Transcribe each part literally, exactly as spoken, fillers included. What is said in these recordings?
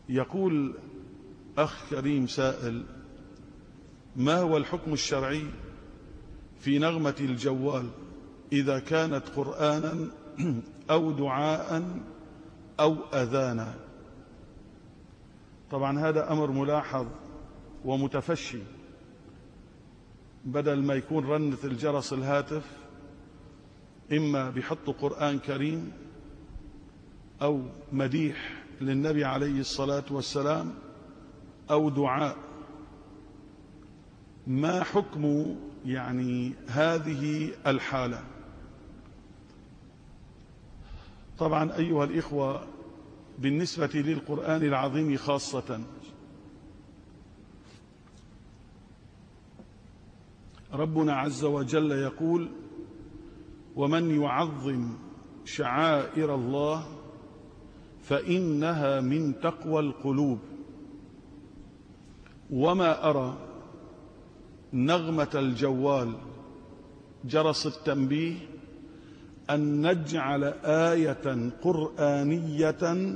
يقول أخ كريم سائل: ما هو الحكم الشرعي في نغمة الجوال إذا كانت قرآنا أو دعاء أو أذانا؟ طبعا هذا أمر ملاحظ ومتفشي، بدل ما يكون رنة الجرس الهاتف إما بيحطوا قرآن كريم أو مديح للنبي عليه الصلاة والسلام أو دعاء. ما حكم يعني هذه الحالة؟ طبعا أيها الإخوة، بالنسبة للقرآن العظيم خاصة، ربنا عز وجل يقول: ومن يعظم شعائر الله فإنها من تقوى القلوب. وما أرى نغمة الجوال جرس التنبيه أن نجعل آية قرآنية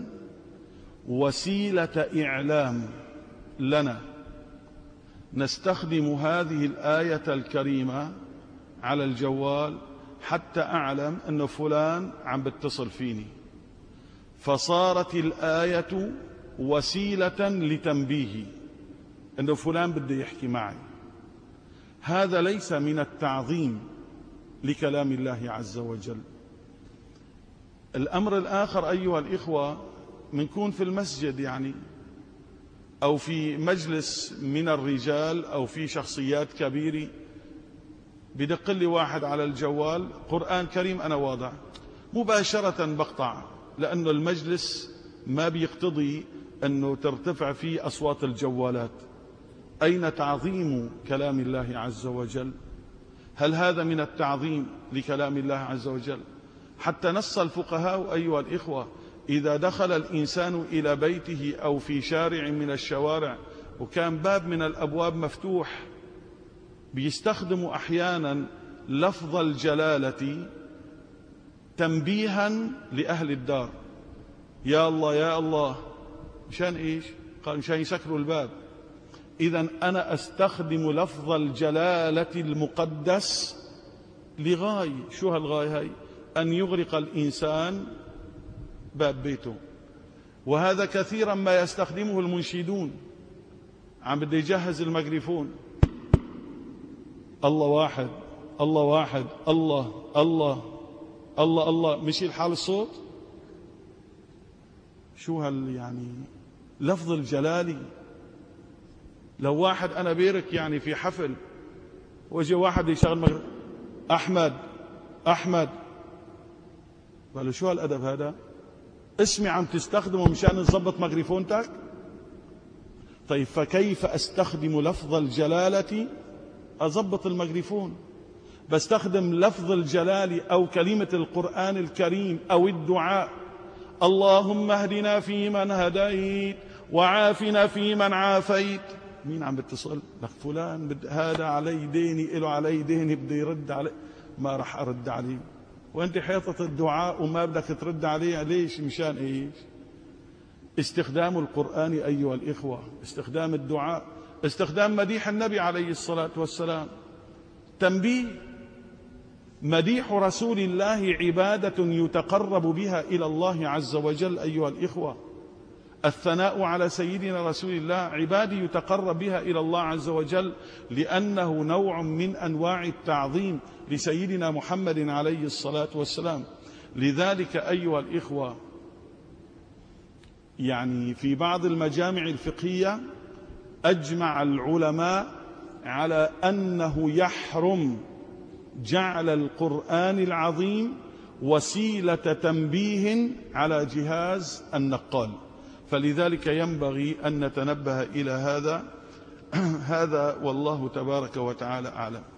وسيلة إعلام لنا، نستخدم هذه الآية الكريمة على الجوال حتى أعلم أن فلان عم بتصل فيني، فصارت الآية وسيلة لتنبيهي أن فلان بده يحكي معي. هذا ليس من التعظيم لكلام الله عز وجل. الأمر الآخر أيها الإخوة، منكون في المسجد يعني أو في مجلس من الرجال أو في شخصيات كبيرة، بدق لي واحد على الجوال قرآن كريم أنا واضع، مباشرة بقطع، لأنه المجلس ما بيقتضي أنه ترتفع فيه أصوات الجوالات. أين تعظيم كلام الله عز وجل؟ هل هذا من التعظيم لكلام الله عز وجل؟ حتى نص الفقهاء أيها الإخوة: إذا دخل الإنسان إلى بيته أو في شارع من الشوارع وكان باب من الأبواب مفتوح، بيستخدم أحيانا لفظ الجلالة تنبيها لأهل الدار: يا الله يا الله. مشان إيش؟ قال مشان يسكروا الباب. إذن أنا أستخدم لفظ الجلالة المقدس لغاية، شو هالغاية هاي؟ أن يغرق الإنسان باب بيته. وهذا كثيرا ما يستخدمه المنشدون، عم بده يجهز الميكروفون: الله واحد الله واحد الله الله الله الله، مشي الحال الصوت. شو هال يعني لفظ الجلالي؟ لو واحد أنا بيرك يعني في حفل وجه واحد يشغل مغرب: أحمد أحمد، قالوا شو هالأدب هذا؟ اسمي عم تستخدمه مشان تظبط ميكروفونتك؟ طيب فكيف أستخدم لفظ الجلالة أضبط الميكروفون؟ بستخدم لفظ الجلال أو كلمة القرآن الكريم أو الدعاء: اللهم اهدنا فيمن هديت وعافنا فيمن عافيت. مين عم بتصل لك؟ فلان بد هذا علي ديني، إله علي ديني، بده يرد علي، ما رح أرد عليه. وأنت حيطة الدعاء وما بدك ترد عليه، ليش؟ مشان إيش؟ استخدام القرآن أيها الإخوة، استخدام الدعاء، استخدام مديح النبي عليه الصلاة والسلام، تنبيه. مديح رسول الله عبادة يتقرب بها إلى الله عز وجل أيها الإخوة. الثناء على سيدنا رسول الله عبادة يتقرب بها إلى الله عز وجل، لأنه نوع من أنواع التعظيم لسيدنا محمد عليه الصلاة والسلام. لذلك أيها الإخوة، يعني في بعض المجامع الفقهية أجمع العلماء على أنه يحرم جعل القرآن العظيم وسيلة تنبيه على جهاز النقال. فلذلك ينبغي أن نتنبه إلى هذا. هذا والله تبارك وتعالى أعلم.